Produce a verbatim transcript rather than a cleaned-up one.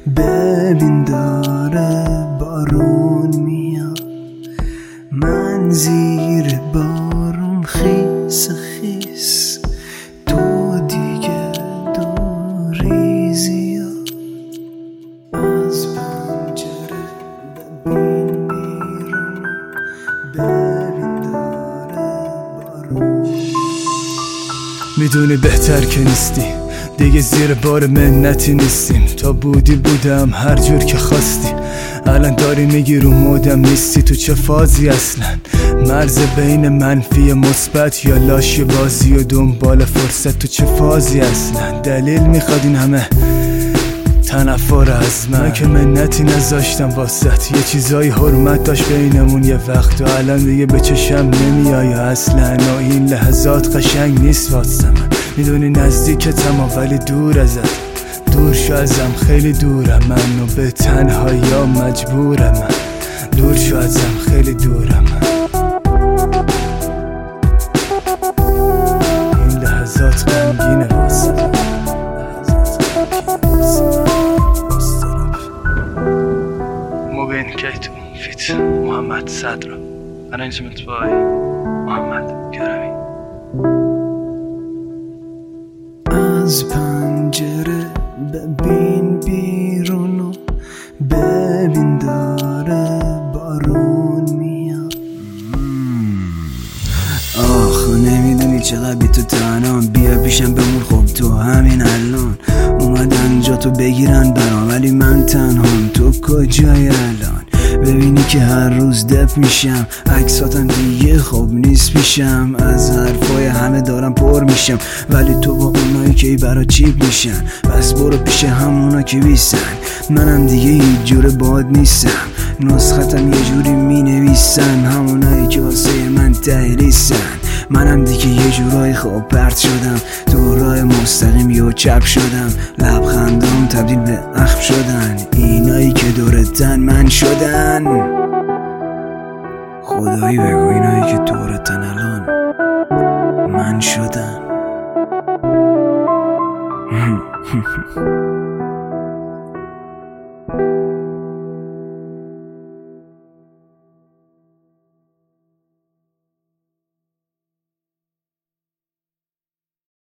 ببین داره بارون میاد، من زیر بارون خیس خیس، تو دیگه دوری زیاد. از پنجره ببین بیرون، ببین داره بارون. میدونی بهتر که نیستی، دیگه زیر بار منتی نیستیم. تا بودی بودم هر جور که خواستی، الان داری میگی رو مودم نیستی. تو چه فازی اصلا؟ مرز بین منفی مثبت یا لاشی بازی و دنبال فرصت؟ تو چه فازی اصلا؟ دلیل میخواد این همه تنفر از من؟ من که منتی نذاشتم واسط، یه چیزای حرمت داشت بینمون یه وقت، و الان دیگه به چشم نمیای اصلا. و این لحظات قشنگ نیست واسه من. میدونی نزدیکتم ولی دور ازت، دور شو ازم خیلی دورم من، و به تنهایی ها مجبورم من. دور شو ازم خیلی دورم من. این لحظات غمگینه واسه من. مبین کیتو فیت محمد صدرا arrangement by محمد کرمی. از پنجره ببین بیرون و ببین داره بارون میاد. آخ نمیدونی چقدر بی تو تنام، بیا پیشم بمون. خب تو همین الان اومدن جا تو بگیرن برام، ولی من تنهام. تو کجای الان؟ ببینی که هر روز دپ میشم، عکساتم دیگه خوب نیست پیشم. از حرفای همه دارم پر میشم، ولی تو با اونایی که برا چیپ میشن. بس برو پیش همونا که بیسن، منم دیگه هیچ جور باد نیستم. نسختم یه جوری مینویسن، همونایی که واسه من تهریسن. منم دیگه یه جورای خوب پرت شدم، تو راه مستقیم یه چپ شدم. لبخندام تبدیل به اخم شدن، اینایی که دورتن من شدن. خدایی بگو اینایی که دورتن الان من شدن.